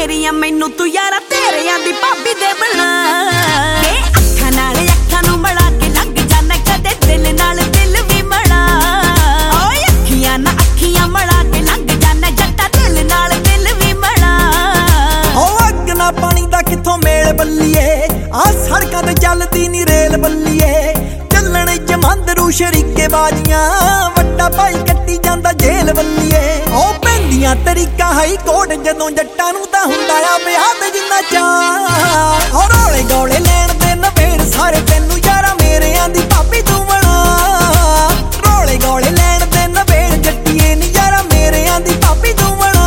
ਮੇਰੀਆਂ ਮੈਨੂੰ ਤੂੰ ਯਾਰਾ ਤੇਰਿਆਂ ਦੀ ਭਾਬੀ ਦੇ ਬਣਾ ਕੇ ਅੱਖਾਂ ਨਾਲ ਅੱਖਾਂ ਨੂੰ ਮਿਲਾ ਕੇ ਲੰਘ ਜਾਣਾ ਕਦੇ ਦਿਲ ਨਾਲ ਦਿਲ ਵੀ ਮਿਲਾ ਓਏ ਅੱਖੀਆਂ ਨਾਲ ਅੱਖੀਆਂ ਮਿਲਾ ਕੇ ਲੰਘ ਜਾਣਾ ਜੱਟਾ ਦਿਲ ਨਾਲ ਦਿਲ ਵੀ ਮਿਲਾ ਓ ਅੱਗ ਨਾ ਪਾਣੀ ਦਾ ਕਿੱਥੋਂ ਮੇਲ ਬੱਲੀਏ ਆ ਸੜਕਾਂ ਤੇ ਚੱਲਦੀ ਨੀ ਰੇਲ ਬੱਲੀਏ ਚੱਲਣ ਜਮੰਦਰੂ ਸ਼ਰੀਕੇ ਬਾਜੀਆਂ ਵੱਡਾ ਭਾਈ ਕੱਟੀ ਜਾਂਦਾ ਜੇਲ ਬੱਲੀਏ ਓ ਪੈਂਦੀਆਂ ਤਰੀਕਾ ਹਾਈ ਕੋਟ ਜਦੋਂ ਜੱਟਾਂ ਨੂੰ ਤਾਂ ਹੁੰਦਾ ਆ ਵਿਆਹ ਤੇ ਜਿੰਨਾ ਚਾਹ ਓ ਰੋਲੇ ਗੋਲੇ ਲੈਣ ਦੇ ਨਵੇੜ ਸਾਰੇ ਤੈਨੂੰ ਯਾਰਾ ਮੇਰਿਆਂ ਦੀ ਭਾਬੀ ਤੂੰ ਬਣਾ ਰੋਲੇ ਗੋਲੇ ਲੈਣ ਦੇ ਨਵੇੜ ਜੱਟੀਏ ਨੀ ਯਾਰਾ ਮੇਰਿਆਂ ਦੀ ਭਾਬੀ ਤੂੰ ਬਣਾ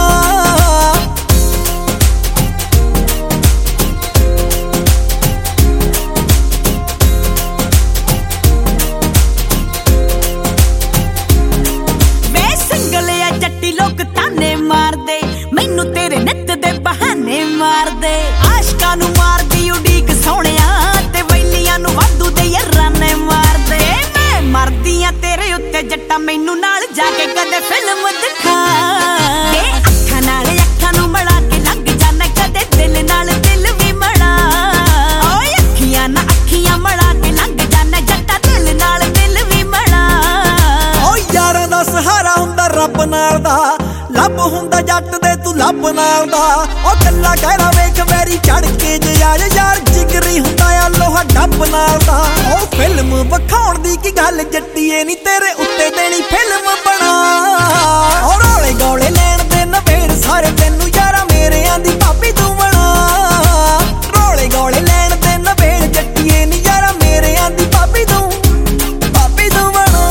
ਜੱਟੀ ਲੋਕ ਤਾਨੇ ਮਾਰਦੇ ਮੈਨੂੰ ਤੇਰੇ ਨਿੱਤ ਦੇ ਬਹਾਨੇ ਮਾਰਦੇ ਆਸ਼ਕਾਂ ਨੂੰ ਮਾਰਦੀ ਉਡੀਕ ਸੋਹਣਿਆ ਤੇ ਵੈਲੀਆਂ ਨੂੰ ਵਾਧੂ ਦੇ ਯਾਰਾਂ ਨੇ ਮਾਰਦੇ ਮੈਂ ਮਰਦੀ ਆ ਤੇਰੇ ਉੱਤੇ ਜੱਟਾ ਮੈਨੂੰ ਨਾਲ ਜਾ ਕੇ ਕਦੇ ਫਿਲਮ ਦਿਖਾ ਕੇ ਅੱਖਾਂ ਨਾਲ ਅੱਖਾਂ ਨੂੰ ਮਿਲਾ ਕੇ ਲੰਘ ਜਾਣਾ ਕਦੇ ਦਿਲ ਨਾਲ ਦਿਲ ਵੀ ਮਿਲਾ ਓਏ ਅੱਖੀਆਂ ਨਾਲ ਅੱਖੀਆਂ ਮਿਲਾ ਕੇ ਲੰਘ ਜਾਣਾ ਜੱਟਾ ਦਿਲ ਨਾਲ ਦਿਲ ਵੀ ਮਿਲਾ ਓ ਯਾਰਾਂ ਦਾ ਸਹਾਰਾ ਹੁੰਦਾ ਰੱਬ ਨਾਲ ਦਾ ਲੱਭ ਹੁੰਦਾ ਜੱਟ ਦੇ ਤੂੰ ਲੱਭ ਨਾਲ ਦਾ ਓ ਕੱਲਾ ਕਹਿਰਾ ਵੇਖ ਵੈਰੀ ਚੜ ਕੇ ਯਾਰ ਯਾਰ ਜਿਗਰੀ ਹੁੰਦਾ ਆ ਲੋਹਾ ਡੱਬ ਨਾਲ ਦਾ ਓ ਫਿਲਮ ਵਿਖਾਉਣ ਦੀ ਕੀ ਗੱਲ ਜੱਟੀਏ ਨੀ ਤੇਰੇ ਉੱਤੇ ਦੇਣੀ ਫਿਲਮ ਬਣਾ ਓ ਰੋਲੇ ਗੋਲੇ ਲੈਣ ਦੇ ਨਵੇੜ ਸਾਰੇ ਤੈਨੂੰ ਯਾਰਾ ਮੇਰਿਆਂ ਦੀ ਭਾਬੀ ਤੂੰ ਬਣਾ ਰੋਲੇ ਗੋਲੇ ਲੈਣ ਦੇ ਨਵੇੜ ਜੱਟੀਏ ਨੀ ਯਾਰਾ ਮੇਰਿਆਂ ਦੀ ਭਾਬੀ ਤੂੰ ਬਣਾ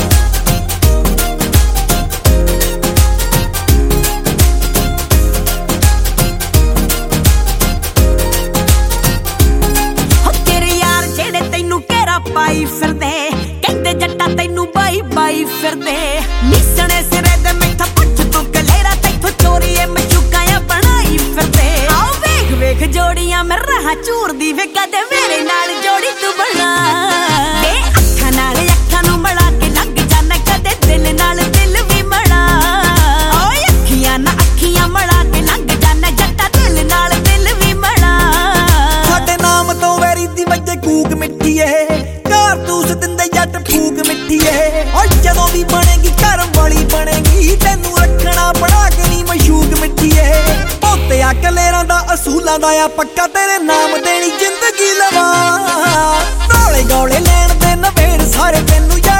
ਪਾਈ ਫਿਰਦੇ ਕਹਿੰਦੇ ਜੱਟਾ ਤੈਨੂੰ ਬਾਈ ਬਾਈ ਫਿਰਦੇ ਮਿਸਣੇ ਸਿਰੇ ਦੇ ਮੈਥਾ ਪੁੱਛ ਤੂੰ ਕਲੇਰਾ ਤੈਥੋਂ ਚੋਰੀਏ ਮਚੂਕਾਇਆ ਬਣਾਈ ਫਿਰਦੇ ਆਓ ਵੇਖ ਵੇਖ ਜੋੜੀਆਂ ਮੈਂ ਰਹਾ ਚੂਰਦੀ ਵੇ ਕਦੇ ਮੇਰੇ ਨਾਲ ਜੋੜੀ ਤੂੰ ਬਣਾ ਕੇ ਅੱਖਾਂ ਨਾਲ ਅੱਖਾਂ ਨੂੰ ਮਿਲਾ ਕੇ ਲੰਘ ਜਾਣਾ ਕਦੇ ਦਿਲ ਨਾਲ ਦਿਲ ਵੀ ਮਿਲਾ ਓਏ ਅੱਖੀਆਂ ਨਾਲ ਅੱਖੀਆਂ ਮਿਲਾ ਕੇ ਲੰਘ ਜਾਣਾ ਜੱਟਾ ਦਿਲ ਨਾਲ ਦਿਲ ਵੀ ਮਿਲਾ ਸਾਡੇ ਨਾਮ ਤੋਂ ਵੈਰੀ ਦੀ ਵਜੇ ਕੂਕ ਮਿੱਠੀਏ ਕਾਰਤੂਸ ਦਿੰਦੇ ਜੱਟ ਫੂਕ ਮਿੱਠੀਏ ਓ ਜਦੋਂ ਵੀ ਬਣੇਗੀ ਘਰ ਵਾਲੀ ਬਣੇਗੀ ਤੈਨੂੰ ਰੱਖਣਾ ਬਣਾ ਕੇ ਨੀ ਮਸ਼ੂਕ ਮਿੱਠੀਏ ਪੋਤਿਆ ਕਲੇਰਾਂ ਦਾ ਅਸੂਲਾਂ ਦਾ ਆ ਪੱਕਾ ਤੇਰੇ ਨਾਮ ਦੇਣੀ ਜ਼ਿੰਦਗੀ ਲਵਾ ਰੋਲੇ ਗੋਲੇ ਲੈਣ ਦੇ ਨਵੇੜ ਸਾਰੇ ਤੈਨੂੰ